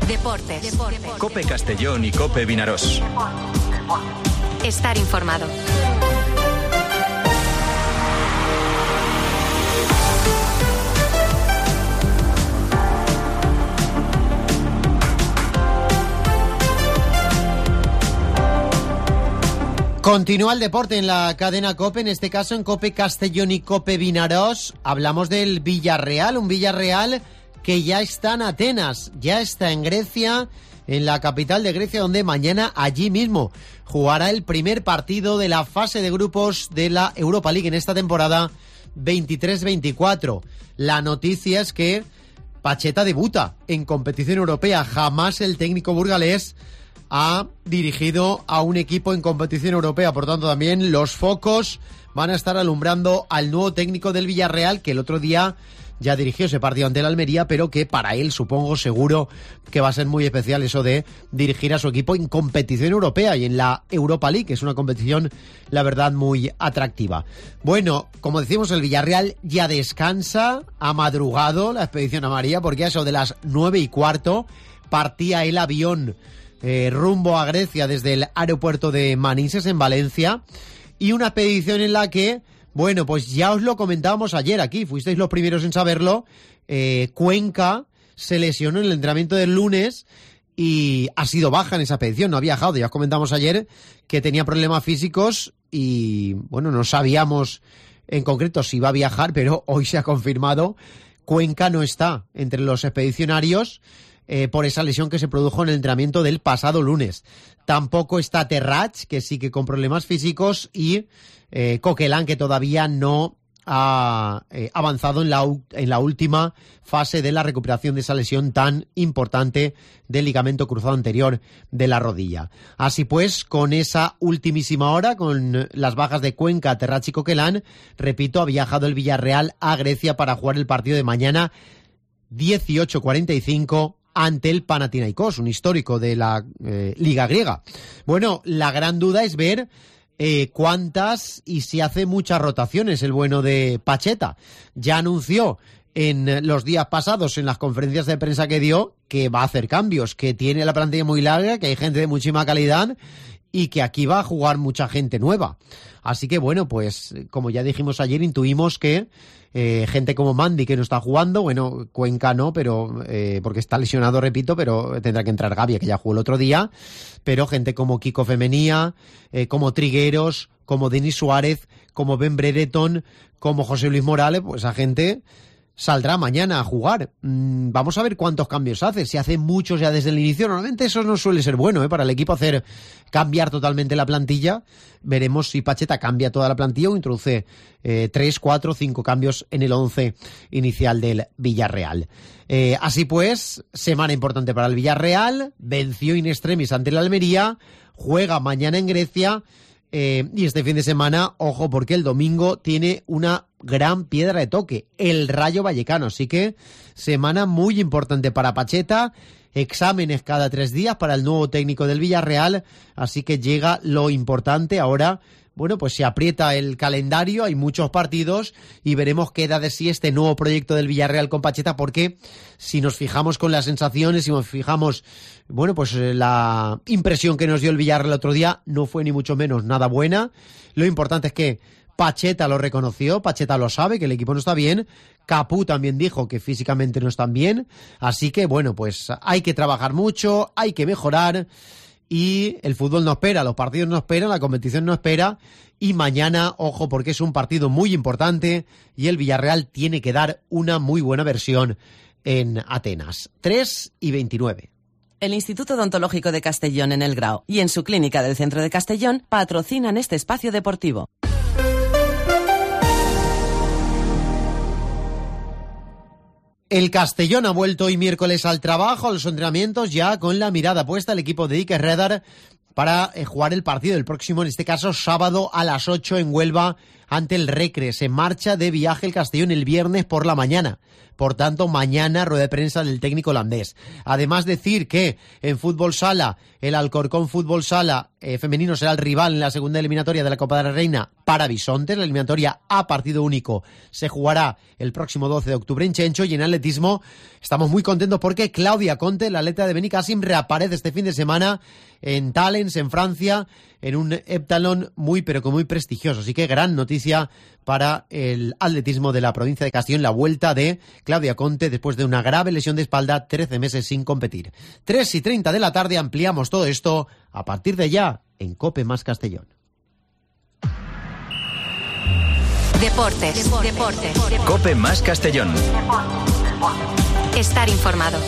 Deportes. COPE Castellón y COPE Vinarós. Estar informado. Continúa el deporte en la cadena COPE, en este caso en COPE Castellón y COPE Vinarós. Hablamos del Villarreal, un Villarreal que ya está en Atenas, ya está en Grecia, en la capital de Grecia, donde mañana allí mismo jugará el primer partido de la fase de grupos de la Europa League en esta temporada 23-24. La noticia es que Pacheta debuta en competición europea. Jamás el técnico burgalés ha dirigido a un equipo en competición europea, por tanto también los focos van a estar alumbrando al nuevo técnico del Villarreal, que el otro día ya dirigió ese partido ante el Almería, pero que para él supongo seguro que va a ser muy especial eso de dirigir a su equipo en competición europea y en la Europa League, que es una competición, la verdad, muy atractiva. Bueno, como decimos, el Villarreal ya descansa, ha madrugado la expedición amarilla, porque a eso de las 9:15 partía el avión rumbo a Grecia desde el aeropuerto de Manises en Valencia, y una expedición en la que, bueno, pues ya os lo comentábamos ayer aquí, fuisteis los primeros en saberlo. Cuenca se lesionó en el entrenamiento del lunes y ha sido baja en esa expedición, no ha viajado. Ya os comentamos ayer que tenía problemas físicos y, bueno, no sabíamos en concreto si iba a viajar, pero hoy se ha confirmado. Cuenca no está entre los expedicionarios por esa lesión que se produjo en el entrenamiento del pasado lunes. Tampoco está Terrach, que sí que con problemas físicos, y Coquelin, que todavía no ha avanzado en la última fase de la recuperación de esa lesión tan importante del ligamento cruzado anterior de la rodilla. Así pues, con esa ultimísima hora, con las bajas de Cuenca, Terrach y Coquelin, repito, ha viajado el Villarreal a Grecia para jugar el partido de mañana 18:45 ante el Panathinaikos, un histórico de la Liga griega. Bueno, la gran duda es ver cuántas y si hace muchas rotaciones el bueno de Pacheta. Ya anunció en los días pasados, en las conferencias de prensa que dio, que va a hacer cambios, que tiene la plantilla muy larga, que hay gente de muchísima calidad y que aquí va a jugar mucha gente nueva. Así que bueno, pues como ya dijimos ayer, intuimos que gente como Mandy, que no está jugando, bueno, Cuenca no, pero porque está lesionado, repito, pero tendrá que entrar Gavia, que ya jugó el otro día, pero gente como Kiko Femenía, como Trigueros, como Denis Suárez, como Ben Brereton, como José Luis Morales, pues esa gente saldrá mañana a jugar. Vamos a ver cuántos cambios hace, si hace muchos ya desde el inicio. Normalmente eso no suele ser bueno, para el equipo cambiar totalmente la plantilla. Veremos si Pacheta cambia toda la plantilla o introduce 3, 4, 5 cambios en el 11 inicial del Villarreal. Así pues, semana importante para el Villarreal, venció in extremis ante el Almería, juega mañana en Grecia. Y este fin de semana, ojo, porque el domingo tiene una gran piedra de toque, el Rayo Vallecano. Así que semana muy importante para Pacheta, exámenes cada 3 días para el nuevo técnico del Villarreal. Así que llega lo importante ahora. Bueno, pues se aprieta el calendario, hay muchos partidos y veremos qué da de sí este nuevo proyecto del Villarreal con Pacheta, porque si nos fijamos con las sensaciones, si nos fijamos, bueno, pues la impresión que nos dio el Villarreal el otro día no fue ni mucho menos nada buena. Lo importante es que Pacheta lo reconoció, Pacheta lo sabe, que el equipo no está bien, Capú también dijo que físicamente no están bien, así que bueno, pues hay que trabajar mucho, hay que mejorar. Y el fútbol no espera, los partidos no esperan, la competición no espera. Y mañana, ojo, porque es un partido muy importante y el Villarreal tiene que dar una muy buena versión en Atenas. 3:29. El Instituto Odontológico de Castellón en El Grao y en su clínica del centro de Castellón patrocinan este espacio deportivo. El Castellón ha vuelto hoy miércoles al trabajo, a los entrenamientos, ya con la mirada puesta el equipo de Iker Redar para jugar el partido del próximo, en este caso sábado a las 8 en Huelva ante el Recre. Se marcha de viaje el Castellón el viernes por la mañana Por tanto, mañana rueda de prensa del técnico holandés. Además, decir que en fútbol sala, el Alcorcón Fútbol Sala femenino será el rival en la segunda eliminatoria de la Copa de la Reina para Bisontes. La eliminatoria a partido único se jugará el próximo 12 de octubre en Chencho. Y en atletismo estamos muy contentos porque Claudia Conte, la atleta de Benicàssim, reaparece este fin de semana en Talens, en Francia, en un heptatlón muy pero que muy prestigioso. Así que gran noticia para el atletismo de la provincia de Castellón, la vuelta de Claudia Conte después de una grave lesión de espalda, 13 meses sin competir. 3:30 de la tarde, ampliamos todo esto a partir de ya en COPE más Castellón. Deportes. COPE más Castellón. Estar informado.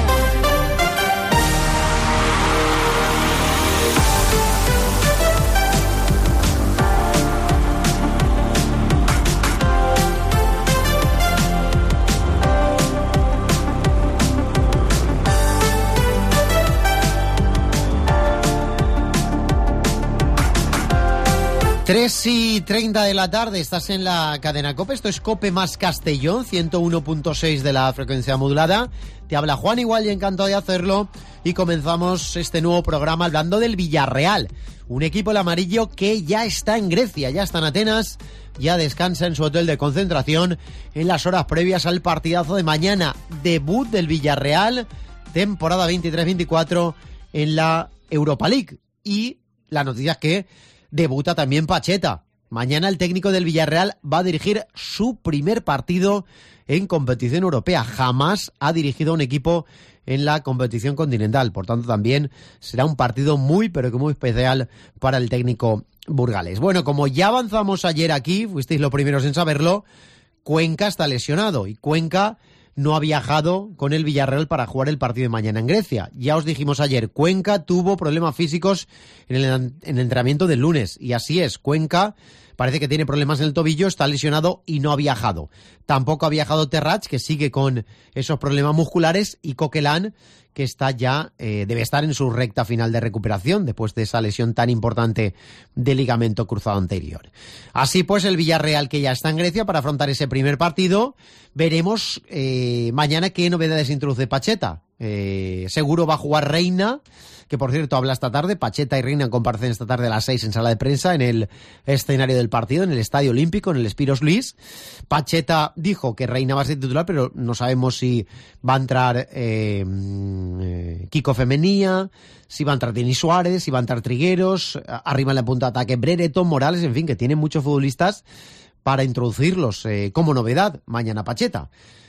Tres y 30 de la tarde, estás en la cadena COPE, esto es COPE más Castellón, 101.6 de la frecuencia modulada. Te habla Juan Igual y encantado de hacerlo. Y comenzamos este nuevo programa hablando del Villarreal, un equipo el amarillo que ya está en Grecia, ya está en Atenas, ya descansa en su hotel de concentración en las horas previas al partidazo de mañana. Debut del Villarreal, temporada 23-24 en la Europa League. Y la noticia es que debuta también Pacheta. Mañana el técnico del Villarreal va a dirigir su primer partido en competición europea. Jamás ha dirigido a un equipo en la competición continental. Por tanto, también será un partido muy, pero que muy especial para el técnico burgalés. Bueno, como ya avanzamos ayer aquí, fuisteis los primeros en saberlo, Cuenca está lesionado y Cuenca no ha viajado con el Villarreal para jugar el partido de mañana en Grecia. Ya os dijimos ayer, Cuenca tuvo problemas físicos en el entrenamiento del lunes. Y así es, Cuenca parece que tiene problemas en el tobillo, está lesionado y no ha viajado. Tampoco ha viajado Terrats, que sigue con esos problemas musculares, y Coquelin, que está ya, debe estar en su recta final de recuperación después de esa lesión tan importante de ligamento cruzado anterior. Así pues, el Villarreal, que ya está en Grecia para afrontar ese primer partido, veremos mañana qué novedades introduce Pacheta. Seguro va a jugar Reina, que por cierto habla esta tarde. Pacheta y Reina comparecen esta tarde a las 6 en sala de prensa en el escenario del partido, en el Estadio Olímpico, en el Spiros Luis. Pacheta dijo que Reina va a ser titular, pero no sabemos si va a entrar Kiko Femenía, si va a entrar Denis Suárez, si va a entrar Trigueros, arriba en la punta de ataque Brereton, Morales, en fin, que tienen muchos futbolistas para introducirlos como novedad mañana Pacheta.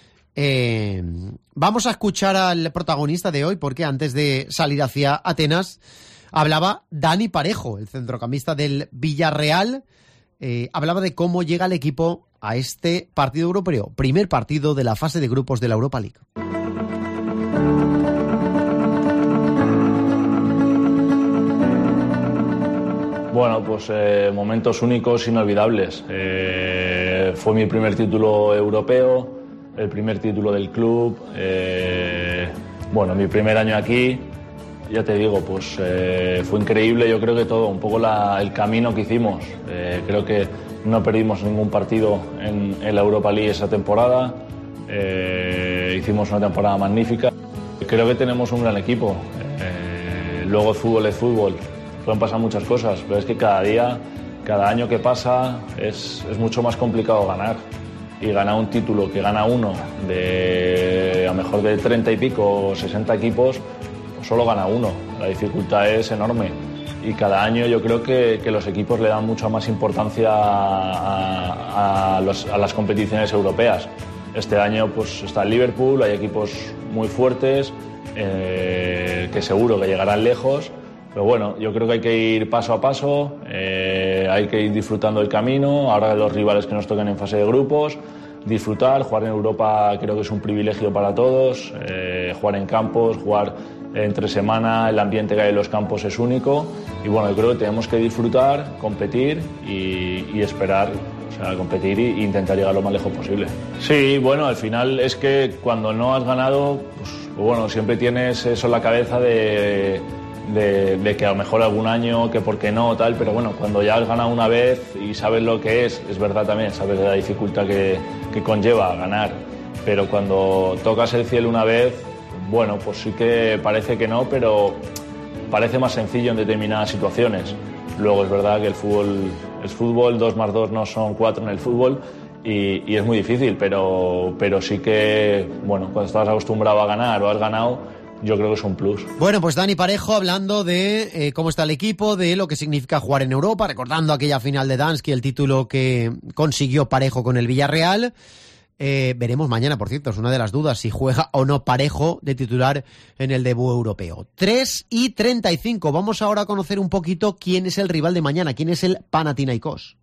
Vamos a escuchar al protagonista de hoy, porque antes de salir hacia Atenas hablaba Dani Parejo, el centrocampista del Villarreal. Hablaba de cómo llega el equipo a este partido europeo, primer partido de la fase de grupos de la Europa League. Bueno, pues momentos únicos, inolvidables. Fue mi primer título europeo, el primer título del club. Bueno, mi primer año aquí, ya te digo, pues fue increíble. Yo creo que todo, un poco el camino que hicimos. Creo que no perdimos ningún partido en la Europa League esa temporada. Hicimos una temporada magnífica. Creo que tenemos un gran equipo. Luego el fútbol es fútbol. Pueden pasar muchas cosas, pero es que cada día, cada año que pasa es mucho más complicado ganar. Y ganar un título que gana uno de a lo mejor de 30 y pico o 60 equipos, pues solo gana uno. La dificultad es enorme. Y cada año yo creo que los equipos le dan mucha más importancia a las competiciones europeas. Este año pues está el Liverpool, hay equipos muy fuertes que seguro que llegarán lejos. Pero bueno, yo creo que hay que ir paso a paso, hay que ir disfrutando el camino, ahora los rivales que nos toquen en fase de grupos, disfrutar, jugar en Europa creo que es un privilegio para todos, jugar en campos, jugar entre semana, el ambiente que hay en los campos es único y bueno, yo creo que tenemos que disfrutar, competir y esperar, o sea, competir e intentar llegar lo más lejos posible. Sí, bueno, al final es que cuando no has ganado, pues bueno, siempre tienes eso en la cabeza de que a lo mejor algún año, que por qué no, tal, pero bueno, cuando ya has ganado una vez y sabes lo que es verdad también, sabes de la dificultad que conlleva ganar pero cuando tocas el cielo una vez, bueno, pues sí que parece que no, pero parece más sencillo en determinadas situaciones. Luego es verdad que el fútbol 2 más 2 no son 4 en el fútbol y es muy difícil, pero sí que, bueno, cuando estás acostumbrado a ganar o has ganado, yo creo que es un plus. Bueno, pues Dani Parejo hablando de cómo está el equipo, de lo que significa jugar en Europa, recordando aquella final de Dansk y el título que consiguió Parejo con el Villarreal. Veremos mañana, por cierto, es una de las dudas, si juega o no Parejo de titular en el debut europeo. 3:35. Vamos ahora a conocer un poquito quién es el rival de mañana, quién es el Panathinaikos.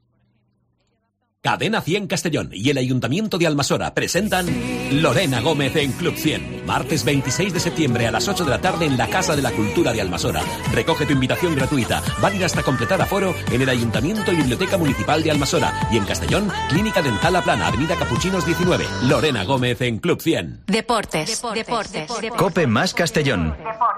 Cadena 100 Castellón y el Ayuntamiento de Almasora presentan Lorena Gómez en Club 100. Martes 26 de septiembre a las 8 de la tarde en la Casa de la Cultura de Almasora. Recoge tu invitación gratuita, válida hasta completar aforo en el Ayuntamiento y Biblioteca Municipal de Almasora. Y en Castellón, Clínica Dental La Plana, Avenida Capuchinos 19. Lorena Gómez en Club 100. Deportes. Cope más Castellón.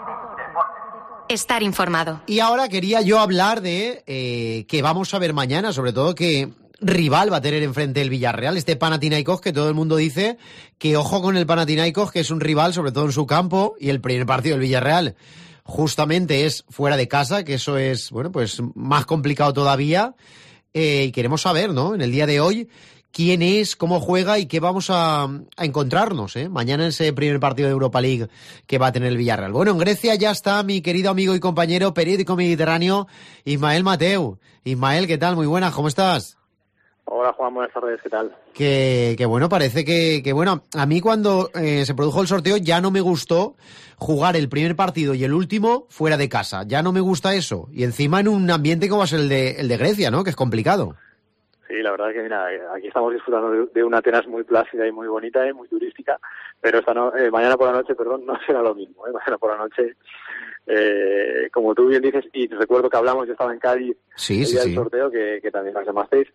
Estar informado. Y ahora quería yo hablar de que vamos a ver mañana, sobre todo que rival va a tener enfrente el Villarreal, este Panathinaikos que todo el mundo dice que ojo con el Panathinaikos, que es un rival sobre todo en su campo, y el primer partido del Villarreal justamente es fuera de casa, que eso es, bueno, pues más complicado todavía, y queremos saber, ¿no?, en el día de hoy, quién es, cómo juega y qué vamos a encontrarnos, mañana en ese primer partido de Europa League que va a tener el Villarreal. Bueno, en Grecia ya está mi querido amigo y compañero periódico mediterráneo, Ismael Mateu. Ismael, ¿qué tal? Muy buenas, ¿cómo estás? Hola Juan, buenas tardes, ¿qué tal? Que bueno, parece que bueno, a mí cuando se produjo el sorteo ya no me gustó jugar el primer partido y el último fuera de casa, ya no me gusta eso, y encima en un ambiente como es el de Grecia, ¿no?, que es complicado. Sí, la verdad es que mira, aquí estamos disfrutando de una Atenas muy plácida y muy bonita, muy turística, pero mañana por la noche, no será lo mismo, mañana por la noche, como tú bien dices, y te recuerdo que hablamos, yo estaba en Cádiz el día del sorteo, que también nos llamasteis.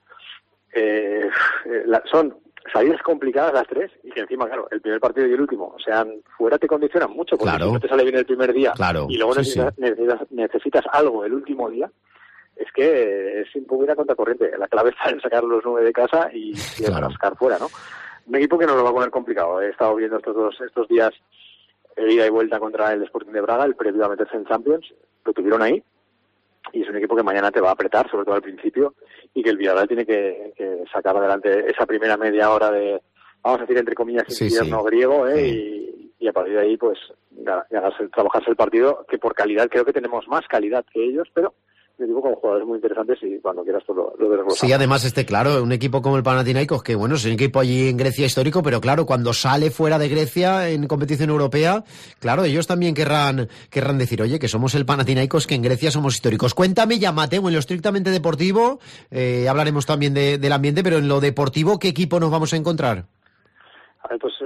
Son salidas complicadas las tres y que encima, claro, el primer partido y el último, o sea, fuera te condicionan mucho porque si no te sale bien el primer día y luego necesitas algo el último día, es que es un poco ir a contracorriente. La clave está en sacar los 9 de casa y rascar fuera, ¿no? Un equipo que nos lo va a poner complicado. He estado viendo estos días ida y vuelta contra el Sporting de Braga, el previo a meterse en Champions, lo tuvieron ahí. Y es un equipo que mañana te va a apretar, sobre todo al principio, y que el Villarreal tiene que sacar adelante esa primera media hora de, vamos a decir, entre comillas, infierno griego, y a partir de ahí, pues, trabajarse el partido, que por calidad creo que tenemos más calidad que ellos, pero un equipo con jugadores muy interesantes y cuando quieras pues lo desglosamos. Sí, además claro, un equipo como el Panathinaikos, que bueno, es un equipo allí en Grecia histórico, pero claro, cuando sale fuera de Grecia en competición europea, claro, ellos también querrán decir, oye, que somos el Panathinaikos, que en Grecia somos históricos. Cuéntame ya, Mateo, en lo estrictamente deportivo, hablaremos también del ambiente, pero en lo deportivo, ¿qué equipo nos vamos a encontrar? A ver, pues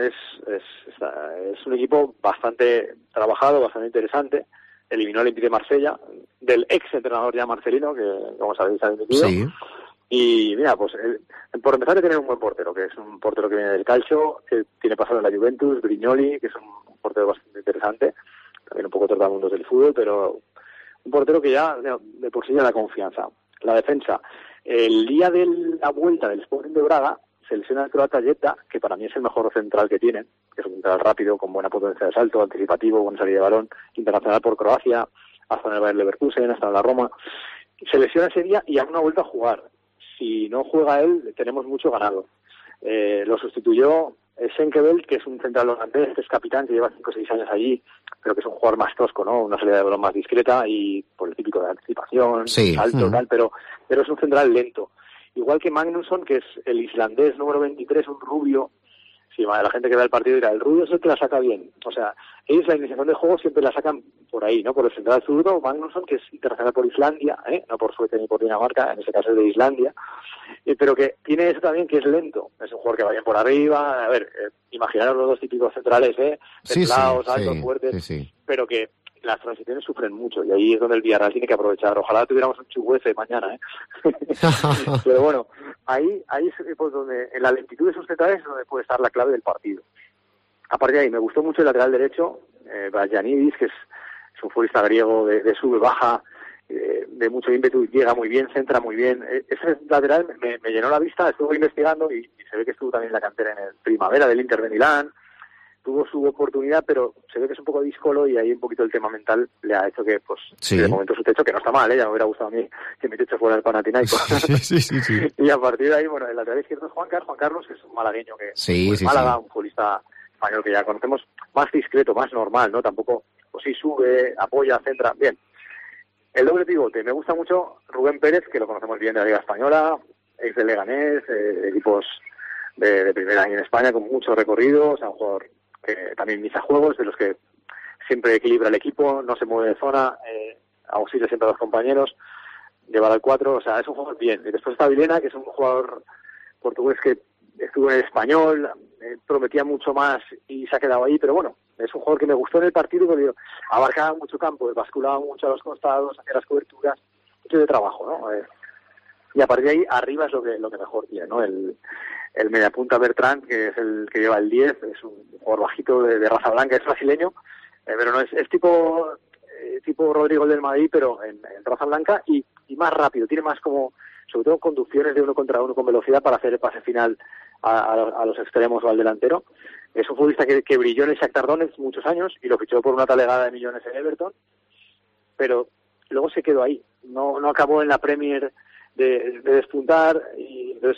es un equipo bastante trabajado, bastante interesante. Eliminó al Olympique de Marsella, del ex entrenador ya Marcelino, que como sabéis ha dimitido. Sí. Y mira, pues por empezar, tiene un buen portero, que es un portero que viene del Calcio, que tiene pasado en la Juventus, Brignoli, que es un portero bastante interesante, también un poco tratamundos del fútbol, pero un portero que ya de por sí ya da confianza. La defensa, el día de la vuelta del Sporting de Braga, se lesiona el croata Jetta, que para mí es el mejor central que tienen, que es un central rápido, con buena potencia de salto, anticipativo, buena salida de balón, internacional por Croacia, hasta en el Bayer Leverkusen, hasta en la Roma. Se lesiona ese día y aún no ha vuelto a jugar. Si no juega él, tenemos mucho ganado. Lo sustituyó Schenkevel, que es un central holandés, que es capitán, que lleva 5 o 6 años allí, pero que es un jugador más tosco, ¿no? Una salida de balón más discreta y por el típico de anticipación, salto, tal, pero es un central lento. Igual que Magnusson, que es el islandés número 23, un rubio. Sí, la gente que ve el partido dirá, el rubio es el que la saca bien. O sea, ellos la iniciación de juego siempre la sacan por ahí, ¿no? Por el central zurdo, Magnusson, que es internacional por Islandia, no por Suecia ni por Dinamarca, en este caso es de Islandia, pero que tiene eso también, que es lento. Es un jugador que va bien por arriba. A ver, imaginaros los dos típicos centrales, templados, altos, fuertes, pero que las transiciones sufren mucho y ahí es donde el Villarreal tiene que aprovechar. Ojalá tuviéramos un Chuguece mañana, pero bueno, ahí es pues donde en la lentitud de sus centrales es donde puede estar la clave del partido. A partir de ahí me gustó mucho el lateral derecho, Vagianidis, que es un futbolista griego de sube baja de mucho ímpetu, llega muy bien, centra muy bien. Ese lateral me llenó la vista, estuve investigando y se ve que estuvo también en la cantera en el Primavera del Inter de Milán, tuvo su oportunidad, pero se ve que es un poco díscolo y ahí un poquito el tema mental le ha hecho que, pues, de momento su techo, que no está mal, ya me hubiera gustado a mí que mi techo fuera el Panathinaikos. Sí. Y a partir de ahí, bueno, el lateral izquierdo es Juan Carlos, que es un malagueño que Málaga, un futbolista español que ya conocemos, más discreto, más normal, ¿no? Tampoco, pues sí, sube, apoya, centra, bien. El doble pivote, me gusta mucho Rubén Pérez, que lo conocemos bien de la Liga Española, ex de Leganés, equipos de primera en España con mucho recorrido, o sea, un jugador que también misa juegos, de los que siempre equilibra el equipo, no se mueve de zona, auxilia siempre a los compañeros, llevar al 4, o sea, es un jugador bien. Y después está Vilena, que es un jugador portugués que estuvo en el Español, prometía mucho más y se ha quedado ahí, pero bueno, es un jugador que me gustó en el partido porque abarcaba mucho campo, basculaba mucho a los costados, hacía las coberturas, mucho de trabajo, ¿no? Y a partir de ahí, arriba es lo que mejor tiene, ¿no? El mediapunta Bertrand, que es el que lleva el 10, es un jugador bajito de raza blanca, es brasileño, pero no es tipo Rodrigo del Madrid, pero en raza blanca y más rápido, tiene más como, sobre todo conducciones de uno contra uno con velocidad para hacer el pase final a los extremos o al delantero. Es un futbolista que brilló en el Shakhtar Donetsk muchos años y lo fichó por una talegada de millones en Everton, pero luego se quedó ahí, no acabó en la Premier de despuntar y entonces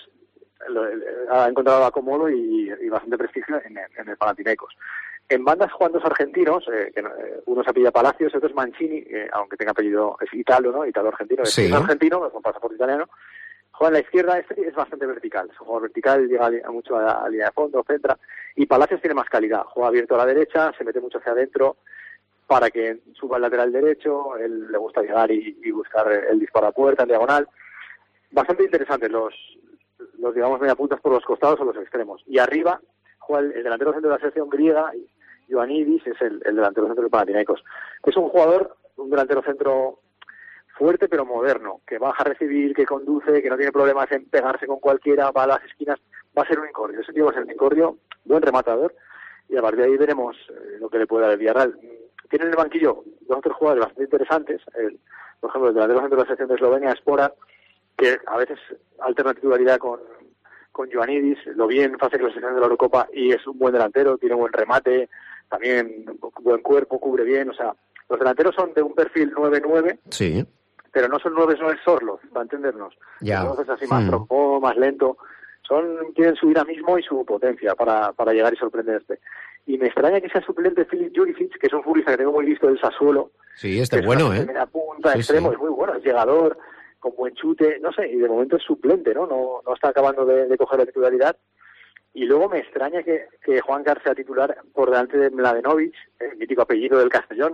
ha encontrado acomodo y bastante prestigio en el Panathinaikos. En bandas juegan dos argentinos, uno se apellida Palacios, otro es Mancini, aunque tenga apellido, es italo, ¿no? Italo-argentino, es argentino, con pasaporte italiano. Juega en la izquierda, es bastante vertical, es un jugador vertical, llega mucho a la línea de fondo, centra, y Palacios tiene más calidad, juega abierto a la derecha, se mete mucho hacia adentro para que suba el lateral derecho, él le gusta llegar y buscar el disparo a puerta, en diagonal. Bastante interesantes los digamos, media puntas por los costados o los extremos. Y arriba juega el delantero centro de la selección griega, Ioannidis, es el delantero centro del Panathinaikos. Es un jugador, un delantero centro fuerte pero moderno, que baja a recibir, que conduce, que no tiene problemas en pegarse con cualquiera, va a las esquinas, va a ser un incordio. Ese tío va a ser un incordio, buen rematador, y a partir de ahí veremos lo que le puede dar el Villarreal. Tiene en el banquillo dos o tres jugadores bastante interesantes, por ejemplo, el delantero centro de la selección de Eslovenia, Spora, que a veces alterna titularidad con Ioannidis, lo vi en fase de clasificación de la Eurocopa y es un buen delantero, tiene buen remate, también buen cuerpo, cubre bien, o sea, los delanteros son de un perfil 9-9, sí, pero no son 9 Sorloth, para entendernos. Ya. Entonces así más trompón, más lento, tienen su dinamismo y su potencia para llegar y sorprenderte. Y me extraña que sea suplente Filip Juricic, que es un futbolista que tengo muy listo del Sassuolo. Sí, este es bueno, Media punta, extremo, es muy bueno, es llegador, con buen chute, no sé, y de momento es suplente, ¿no? No está acabando de coger la titularidad. Y luego me extraña que Juan Carlos sea titular por delante de Mladenovic, el mítico apellido del Castellón.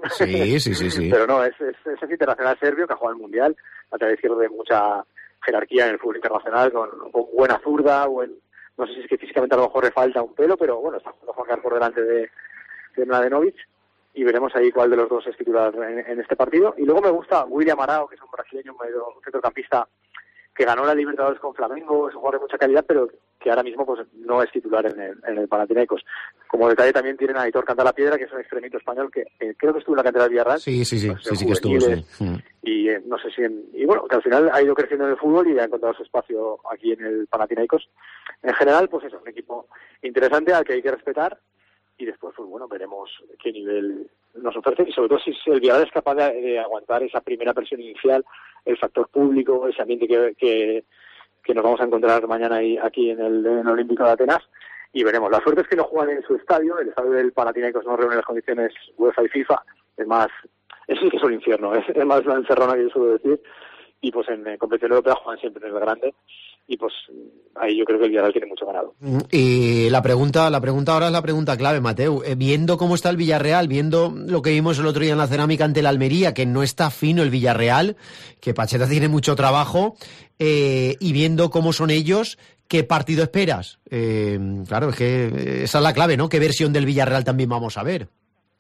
Sí. Pero no, es internacional serbio que ha jugado al Mundial, lateral izquierdo de mucha jerarquía en el fútbol internacional, con buena zurda, no sé si es que físicamente a lo mejor le falta un pelo, pero bueno, está jugando Juan Carlos por delante de Mladenovic. Y veremos ahí cuál de los dos es titular en este partido. Y luego me gusta William Arao, que es un brasileño, un centrocampista que ganó la Libertadores con Flamengo, es un jugador de mucha calidad, pero que ahora mismo pues no es titular en el Panathinaikos. Como detalle también tienen a Aitor Cantalapiedra, que es un extremito español que creo que estuvo en la cantera del Villarreal. Sí que estuvo, sí. Y no sé si y bueno, que al final ha ido creciendo en el fútbol y ha encontrado su espacio aquí en el Panathinaikos. En general, pues eso, un equipo interesante al que hay que respetar. Y después, pues bueno, veremos qué nivel nos ofrece y sobre todo si el Villarreal es capaz de aguantar esa primera presión inicial, el factor público, ese ambiente que nos vamos a encontrar mañana aquí en el Olímpico de Atenas, y veremos. La suerte es que no juegan en su estadio, el estadio del Panathinaikos no reúne las condiciones UEFA y FIFA, es sí que es un infierno, es más una encerrona que yo suelo decir, y pues en competición europea juegan siempre en el grande, y pues ahí yo creo que el Villarreal tiene mucho ganado. Y la pregunta ahora es la pregunta clave, Mateu. Viendo cómo está el Villarreal, viendo lo que vimos el otro día en la Cerámica ante el Almería, que no está fino el Villarreal, que Pacheta tiene mucho trabajo, y viendo cómo son ellos, ¿qué partido esperas? Claro, es que esa es la clave, ¿no? ¿Qué versión del Villarreal también vamos a ver?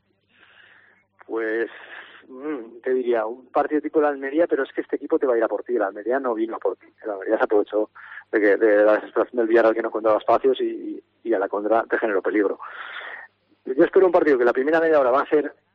Pues te diría, un partido tipo de Almería, pero es que este equipo te va a ir a por ti. El Almería no vino a por ti. El Almería se aprovechó de la desesperación del Villarreal que no encontraba espacios y a la contra te generó peligro. Yo espero un partido que la primera media hora va a ser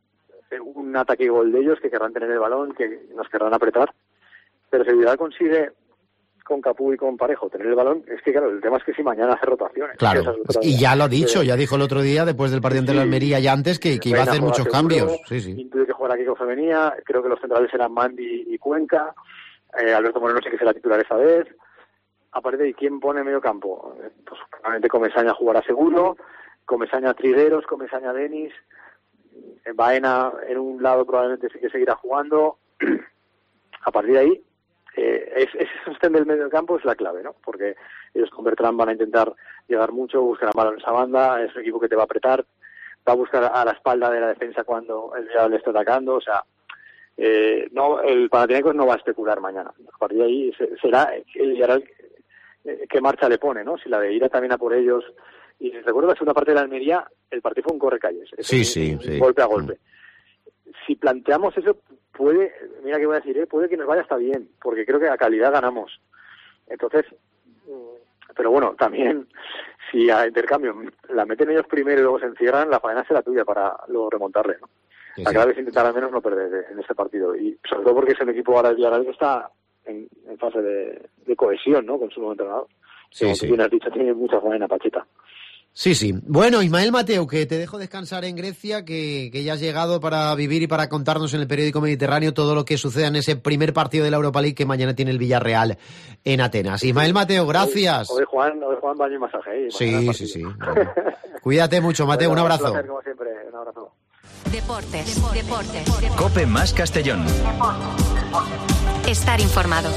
un ataque y gol de ellos, que querrán tener el balón, que nos querrán apretar. Pero si el Villarreal consigue con Capú y con Parejo tener el balón, es que claro, el tema es que si mañana hace rotaciones. Claro, y ya lo ha dicho, ya dijo el otro día, después del partido ante la Almería, ya antes, que iba a hacer muchos cambios. Intuye que jugará aquí con Femenía, creo que los centrales serán Mandy y Cuenca, Alberto Moreno sé que será titular esta vez. Aparte de quién pone medio campo, pues probablemente Comesaña jugará seguro, Comesaña Trigueros, Comesaña Denis, Baena en un lado probablemente sí que seguirá jugando. A partir de ahí, ese sostén del medio campo es la clave, ¿no? Porque ellos con Bertrand van a intentar llegar mucho, buscarán balón en esa banda, es un equipo que te va a apretar, va a buscar a la espalda de la defensa cuando el Villarreal le está atacando, o sea, no, el Panathinaikos no va a especular mañana. A partir de ahí será el Villarreal qué marcha le pone, ¿no? Si la de ir también a por ellos. Y recuerdo la segunda parte de la Almería, el partido fue un correcalles, sí. Golpe a golpe. Si planteamos eso, puede, mira que voy a decir, puede que nos vaya hasta bien, porque creo que a calidad ganamos. Entonces, pero bueno, también, si a intercambio la meten ellos primero y luego se encierran, la faena será tuya para luego remontarle, ¿no? Sí, la clave es intentar al menos no perder en este partido. Y sobre todo porque es un equipo ahora que está en fase de cohesión, ¿no? Con su nuevo entrenador. Como tú bien has dicho, tiene mucha faena, Pacheta. Sí. Bueno, Ismael Mateu, que te dejo descansar en Grecia, que ya has llegado para vivir y para contarnos en el periódico Mediterráneo todo lo que suceda en ese primer partido de la Europa League que mañana tiene el Villarreal en Atenas. Ismael Mateu, gracias. Hoy Juan baño y masaje. Sí. Bueno. Cuídate mucho, Mateu, un abrazo. Un placer, como siempre, un abrazo. Deportes. Cope más Castellón. Estar informado.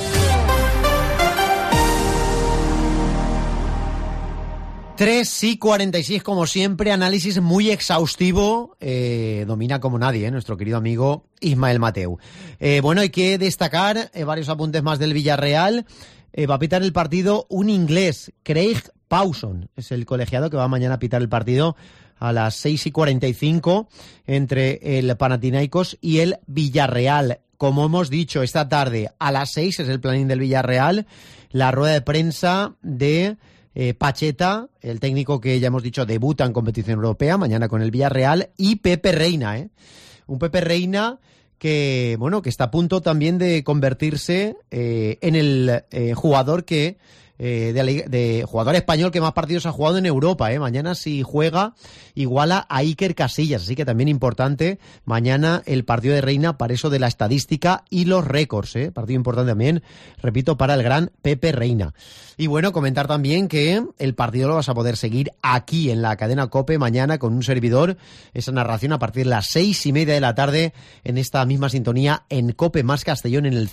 3:46 como siempre, análisis muy exhaustivo, domina como nadie, nuestro querido amigo Ismael Mateu. Bueno, hay que destacar varios apuntes más del Villarreal. Va a pitar el partido un inglés, Craig Pawson, es el colegiado que va mañana a pitar el partido a las 6:45 entre el Panathinaikos y el Villarreal. Como hemos dicho, esta tarde a las 6 es el planning del Villarreal, la rueda de prensa de Pacheta, el técnico que ya hemos dicho debuta en competición europea mañana con el Villarreal, y Pepe Reina, un Pepe Reina que está a punto también de convertirse en el jugador que de jugador español que más partidos ha jugado en Europa. Mañana, si juega, iguala a Iker Casillas, así que también importante mañana el partido de Reina para eso de la estadística y los récords. Partido importante también, repito, para el gran Pepe Reina. Y bueno, comentar también que el partido lo vas a poder seguir aquí en la cadena COPE mañana con un servidor, esa narración a partir de las 6:30 de la tarde en esta misma sintonía en COPE más Castellón en el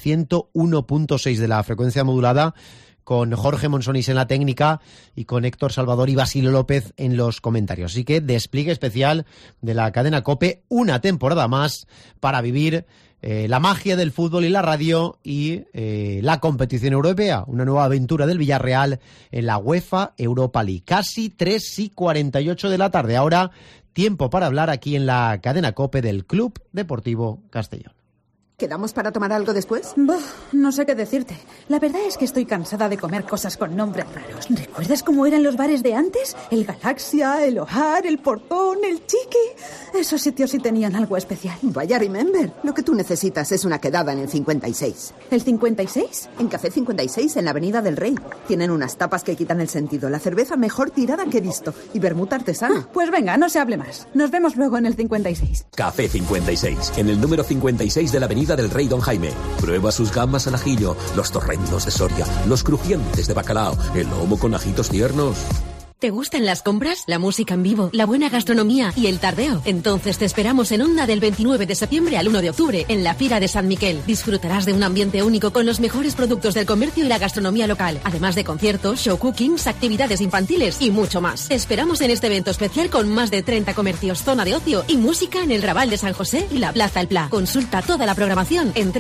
101.6 de la frecuencia modulada, con Jorge Monsonís en la técnica y con Héctor Salvador y Basilio López en los comentarios. Así que despliegue especial de la cadena COPE, una temporada más para vivir la magia del fútbol y la radio y la competición europea. Una nueva aventura del Villarreal en la UEFA Europa League. Casi 3:48 de la tarde. Ahora, tiempo para hablar aquí en la cadena COPE del Club Deportivo Castellón. ¿Quedamos para tomar algo después? No sé qué decirte. La verdad es que estoy cansada de comer cosas con nombres raros. ¿Recuerdas cómo eran los bares de antes? El Galaxia, el Ohar, el Portón, el Chiqui. Esos sitios sí tenían algo especial. Vaya, remember. Lo que tú necesitas es una quedada en el 56. ¿El 56? En Café 56, en la Avenida del Rey. Tienen unas tapas que quitan el sentido. La cerveza mejor tirada que he visto. Y vermut artesana. Pues venga, no se hable más. Nos vemos luego en el 56. Café 56, en el número 56 de la Avenida del Rey Don Jaime. Prueba sus gambas al ajillo, los torrendos de Soria, los crujientes de bacalao, el lomo con ajitos tiernos. ¿Te gustan las compras, la música en vivo, la buena gastronomía y el tardeo? Entonces te esperamos en Onda del 29 de septiembre al 1 de octubre en la Fira de San Miquel. Disfrutarás de un ambiente único con los mejores productos del comercio y la gastronomía local, además de conciertos, show cookings, actividades infantiles y mucho más. Te esperamos en este evento especial con más de 30 comercios, zona de ocio y música en el Raval de San José y la Plaza El Pla. Consulta toda la programación en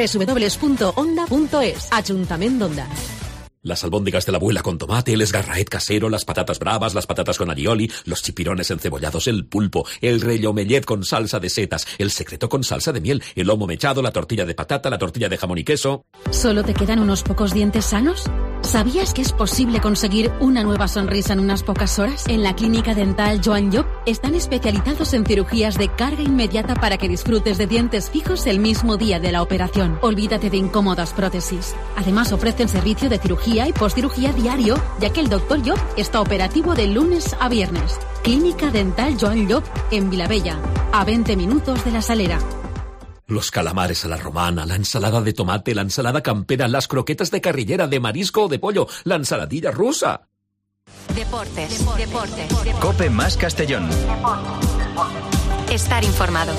www.onda.es. Ayuntamiento d'Onda. Las albóndigas de la abuela con tomate, el esgarraet casero, las patatas bravas, las patatas con alioli, los chipirones encebollados, el pulpo, el rellomellet con salsa de setas, el secreto con salsa de miel, el lomo mechado, la tortilla de patata, la tortilla de jamón y queso. ¿Solo te quedan unos pocos dientes sanos? ¿Sabías que es posible conseguir una nueva sonrisa en unas pocas horas? En la Clínica Dental Joan Llop están especializados en cirugías de carga inmediata para que disfrutes de dientes fijos el mismo día de la operación. Olvídate de incómodas prótesis. Además ofrecen servicio de cirugía y postcirugía diario, ya que el Dr. Llop está operativo de lunes a viernes. Clínica Dental Joan Llop en Vilabella, a 20 minutos de La Salera. Los calamares a la romana, la ensalada de tomate, la ensalada campera, las croquetas de carrillera, de marisco o de pollo, la ensaladilla rusa. Deportes. Cope más Castellón. Estar informado.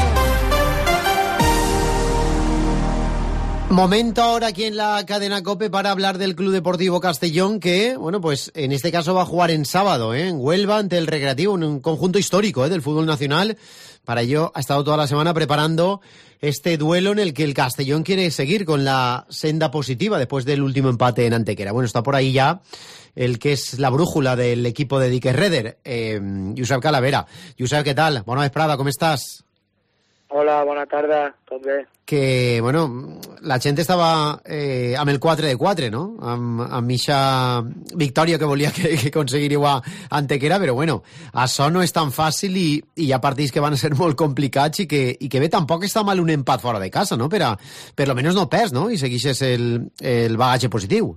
Momento ahora aquí en la cadena COPE para hablar del Club Deportivo Castellón que, bueno, pues en este caso va a jugar en sábado, en Huelva ante el Recreativo, en un conjunto histórico del fútbol nacional. Para ello ha estado toda la semana preparando este duelo en el que el Castellón quiere seguir con la senda positiva después del último empate en Antequera. Bueno, está por ahí ya el que es la brújula del equipo de Dique Reder, Josep Calavera. Josep, ¿qué tal? Bona vesprada, com estàs? Hola, bona tarda, tot bé. Que, bueno, la gent estava amb el 4 de 4, no? Amb eixa victòria que volia que aconseguiríeu a Antequera, però bueno, això no és tan fàcil i hi ha partits que van ser molt complicats i que bé, tampoc està mal un empat fora de casa, no? Per lo menos no perds, no? I segueixes el bagatge positiu.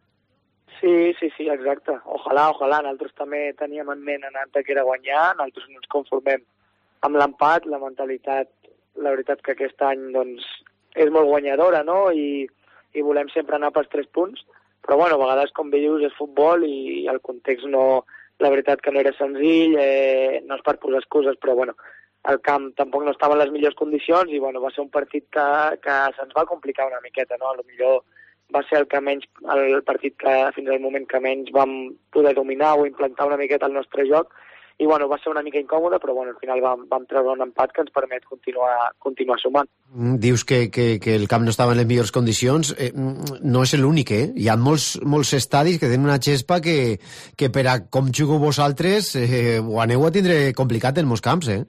Sí, exacte. Ojalà. Nosaltres també teníem en ment anar a Antequera a guanyar, nosaltres no ens conformem amb l'empat, la mentalitat, la veritat que aquest any doncs, és molt guanyadora, no? I volem sempre anar pels 3 punts, però bueno, a vegades, com bé dius, és futbol i el context no, la veritat que no era senzill, no és per posar excuses, però bueno, el camp tampoc no estava en les millors condicions i bueno, va ser un partit que se'ns va complicar una miqueta, no? A lo millor va ser el partit que fins al moment que menys vam poder dominar o implantar una miqueta el nostre joc. I bueno, va ser una mica incòmode, però bueno, al final vam treure un empat que ens permet continuar sumant. Dius que el camp no estava en les millors condicions. No és l'únic, eh? Hi ha molts estadis que tenen una xespa que per a com jugueu vosaltres ho aneu a tindre complicat en molts camps, eh?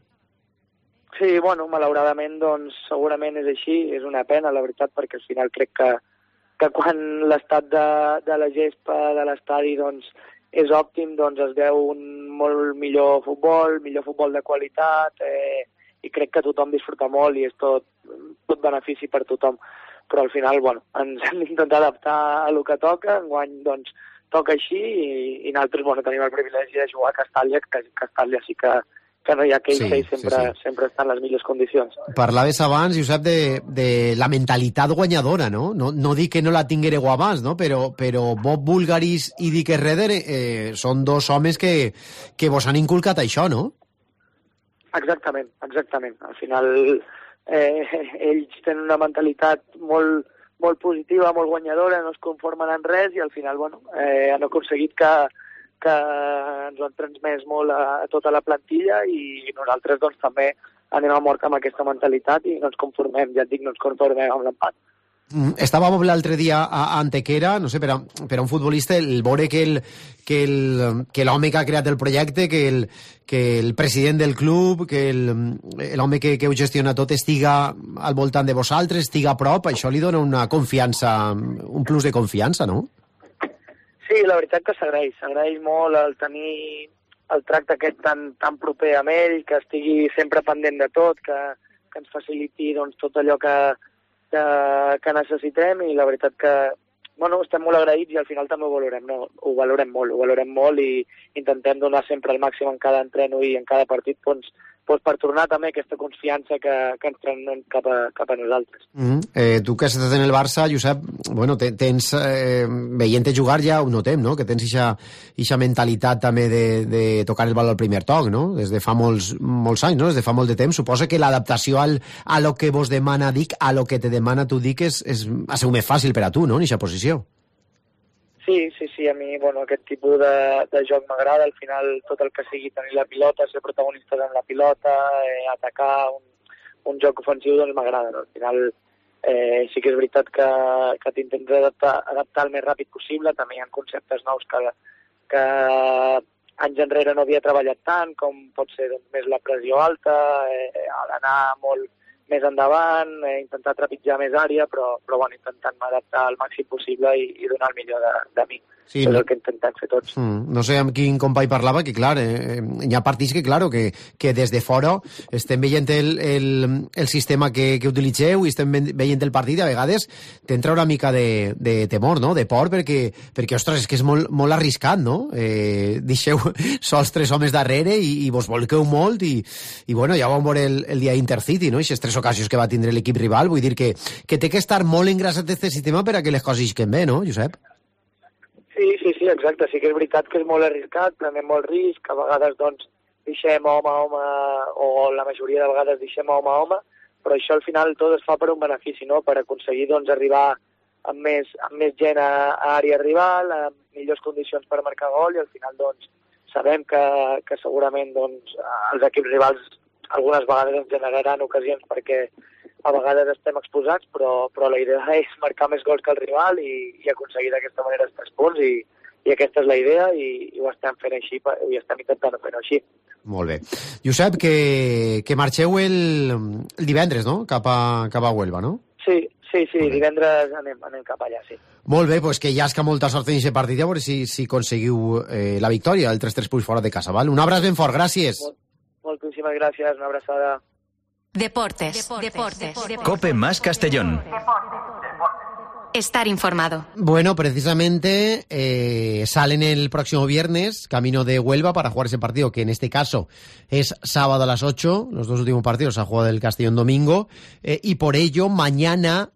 Sí, bueno, malauradament, doncs, segurament és així. És una pena, la veritat, perquè al final crec que quan l'estat de la gespa, de l'estadi, doncs, és òptim, doncs es veu un molt millor futbol de qualitat, i crec que tothom disfruta molt i és tot benefici per tothom. Però al final, bueno, ens hem d'intentar adaptar a lo que toca, enguany doncs toca així i nosaltres, bueno, tenim el privilegi de jugar a Castàlia, que Castàlia sí que no hi ha queixa i sempre està en les millors condicions. Parlaves abans, Josep, de la mentalitat guanyadora, no? No dic que no la tinguéreu abans, no? Però Bob Bulgaris i Dique Reder són dos homes que vos han inculcat això, no? Exactament. Al final ells tenen una mentalitat molt positiva, molt guanyadora, no es conformen en res i al final, bueno, han aconseguit que ens ho han transmès molt a tota la plantilla i nosaltres doncs també anem a mort amb aquesta mentalitat i no ens conformem, ja et dic, no ens conformem amb l'empat. Estàvem l'altre dia a Antequera, no sé, per a un futbolista, el veure que l'home que ha creat el projecte, que el president del club, que l'home que ho gestiona tot estiga al voltant de vosaltres, estiga a prop, això li dona una confiança, un plus de confiança, no? Sí, la veritat que s'agraeix molt el tenir el tracte aquest tan proper amb ell, que estigui sempre pendent de tot, que ens faciliti doncs, tot allò que necessitem i la veritat que bueno, estem molt agraïts i al final també ho valorem molt i intentem donar sempre el màxim en cada entreno i en cada partit doncs per tornar també aquesta confiança que ens trenem cap a nosaltres. Tu que estàs en el Barça, Josep, bueno, tens, veient-te jugar ja ho notem, no? Que tens ixa mentalitat també de tocar el bal al primer toc, no? Des de fa molts anys, no? Des de fa molt de temps. Suposa que l'adaptació a lo que vos demana Dic, a lo que te demana tu Dic, ha sigut més fàcil per a tu, no? En eixa posició. Sí, a mi, bueno, aquest tipus de joc m'agrada, al final tot el que sigui tenir la pilota, ser protagonistes amb la pilota, atacar un joc ofensiu, doncs m'agrada, no? Al final sí que és veritat que t'intentes adaptar el més ràpid possible, també hi ha conceptes nous que anys enrere no havia treballat tant, com pot ser doncs, més la pressió alta, l'anar molt més endavant, intentar trepitjar més àrea, però bueno, intentant m'adaptar al màxim possible i donar el millor de mi. Sí, és el que intentem fer tots. No sé amb quin company parlava, que clar, hi ha partits que des de fora estem veient el sistema que utilitzeu i estem veient el partit i a vegades t'entra una mica de temor, no?, de por, perquè ostres, és que és molt arriscat, no? Deixeu sols 3 homes darrere i vos volqueu molt i bueno, ja vam veure el dia Intercity, no?, aquestes 3 ocasions que va tindre l'equip rival, vull dir que té que estar molt engrasat aquest sistema per a que les coses isquen bé, no, Josep? Sí, exacte. Sí que és veritat que és molt arriscat, prenem molt risc, a vegades doncs deixem home a home, o la majoria de vegades deixem home a home, però això al final tot es fa per un benefici, no?, per aconseguir doncs arribar amb més gent a àrea rival, amb millors condicions per marcar gol, i al final doncs sabem que segurament doncs els equips rivals algunes vegades ens generaran ocasions perquè a vegades estem exposats, però la idea és marcar més gols que el rival i aconseguir d'aquesta manera els 3 punts, i aquesta és la idea i ho estem fent així, i estem intentant fer-ho així. Molt bé. Josep, que marxeu el divendres, no?, cap a Huelva, no? Sí, divendres anem cap allà, sí. Molt bé, doncs que ja és que molta sort en aquest partit, a veure si aconseguiu la victòria, el 3-3 punts fora de casa, val? Un abraç ben fort, gràcies. Moltíssimes gràcies, una abraçada. Deportes. Cope más Castellón. Estar informado. Bueno, precisamente salen el próximo viernes camino de Huelva para jugar ese partido, que en este caso es sábado a las 8. Los 2 últimos partidos se ha jugado el Castellón domingo. Y por ello, mañana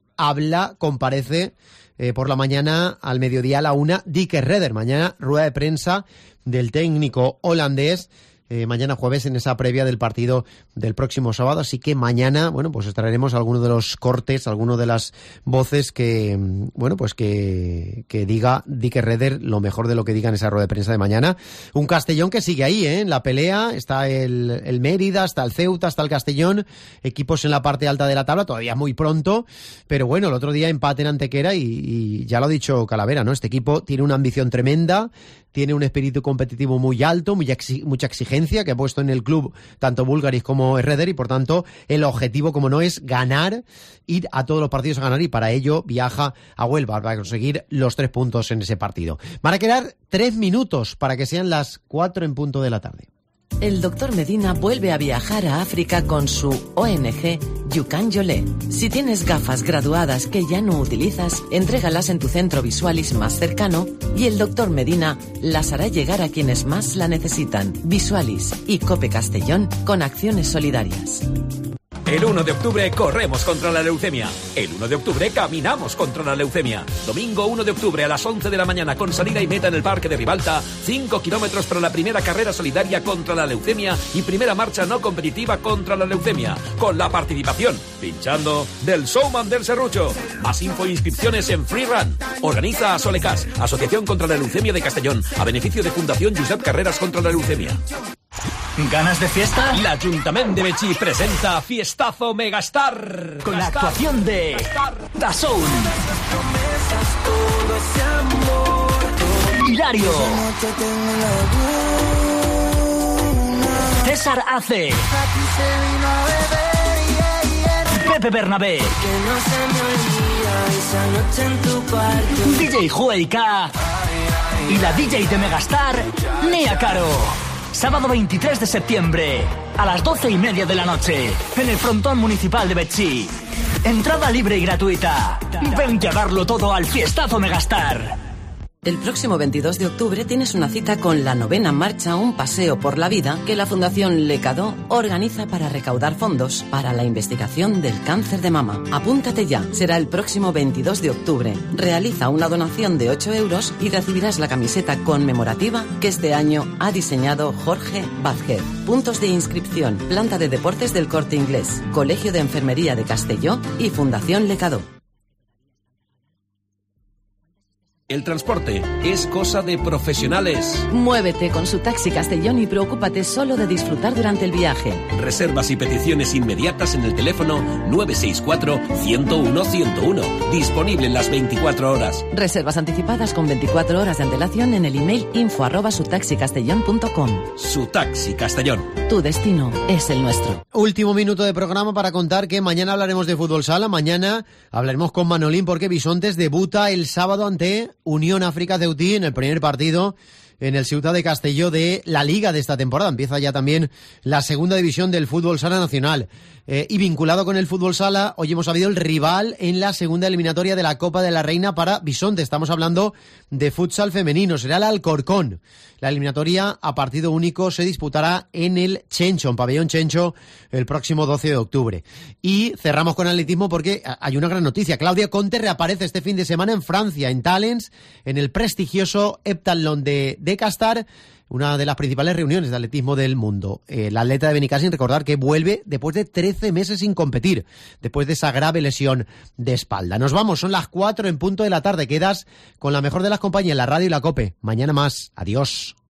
comparece por la mañana al mediodía a la 1 Dick Redder. Mañana rueda de prensa del técnico holandés. Mañana jueves en esa previa del partido del próximo sábado, así que mañana, bueno, pues extraeremos algunos de los cortes, algunas de las voces que, bueno, pues que diga Dick Redder lo mejor de lo que diga en esa rueda de prensa de mañana. Un Castellón que sigue ahí, en la pelea, está el Mérida, está el Ceuta, está el Castellón, equipos en la parte alta de la tabla, todavía muy pronto, pero bueno, el otro día empate en Antequera y ya lo ha dicho Calavera, ¿no? Este equipo tiene una ambición tremenda, tiene un espíritu competitivo muy alto, mucha exigencia que ha puesto en el club tanto Bulgaris como Redder, y por tanto el objetivo, como no, es ganar, ir a todos los partidos a ganar, y para ello viaja a Huelva para conseguir los 3 puntos en ese partido. Van a quedar 3 minutos para que sean las 4 en punto de la tarde. El doctor Medina vuelve a viajar a África con su ONG Yukan Yolé. Si tienes gafas graduadas que ya no utilizas, entrégalas en tu centro Visualis más cercano y el doctor Medina las hará llegar a quienes más la necesitan. Visualis y Cope Castellón con acciones solidarias. El 1 de octubre corremos contra la leucemia. El 1 de octubre caminamos contra la leucemia. Domingo 1 de octubre a las 11 de la mañana con salida y meta en el Parque de Ribalta. 5 kilómetros para la primera carrera solidaria contra la leucemia y primera marcha no competitiva contra la leucemia. Con la participación, pinchando, del Showman del Serrucho. Más info e inscripciones en Free Run. Organiza Solecas, Asociación contra la Leucemia de Castellón, a beneficio de Fundación Josep Carreras contra la Leucemia. ¿Ganas de fiesta? L'Ajuntament de Betxí presenta Fiestazo Megastar. Con la actuación de DAZN, Hilario, César Ace, Pepe Bernabé, DJ Jueika y la DJ de Megastar, Nia Caro. Sábado 23 de septiembre, a las 12:30 de la noche, en el frontón municipal de Betxí. Entrada libre y gratuita. Vente a darlo todo al Fiestazo Megastar. El próximo 22 de octubre tienes una cita con la 9ª marcha Un Paseo por la Vida que la Fundación Lecado organiza para recaudar fondos para la investigación del cáncer de mama. Apúntate ya, será el próximo 22 de octubre. Realiza una donación de 8 euros y recibirás la camiseta conmemorativa que este año ha diseñado Jorge Vázquez. Puntos de inscripción: Planta de Deportes del Corte Inglés, Colegio de Enfermería de Castelló y Fundación Lecado. El transporte es cosa de profesionales. Muévete con su Taxi Castellón y preocúpate solo de disfrutar durante el viaje. Reservas y peticiones inmediatas en el teléfono 964-101-101. Disponible en las 24 horas. Reservas anticipadas con 24 horas de antelación en el email info@sutaxicastellón.com. Su Taxi Castellón. Tu destino es el nuestro. Último minuto de programa para contar que mañana hablaremos de fútbol sala. Mañana hablaremos con Manolín porque Bisontes debuta el sábado ante Unión África Ceutí en el primer partido en el Ciutat de Castelló de la Liga de esta temporada. Empieza ya también la segunda división del fútbol sala nacional. Y vinculado con el fútbol sala, hoy hemos sabido el rival en la segunda eliminatoria de la Copa de la Reina para Bisonte. Estamos hablando de futsal femenino. Será el Alcorcón. La eliminatoria a partido único se disputará en el Chencho, en Pabellón Chencho, el próximo 12 de octubre. Y cerramos con atletismo porque hay una gran noticia. Claudia Conte reaparece este fin de semana en Francia, en Talens, en el prestigioso Heptatlón de Castar, una de las principales reuniones de atletismo del mundo. La atleta de Benicàssim, recordar que vuelve después de 13 meses sin competir, después de esa grave lesión de espalda. Nos vamos, son las 4 en punto de la tarde. Quedas con la mejor de las compañías, la radio y la COPE. Mañana más. Adiós.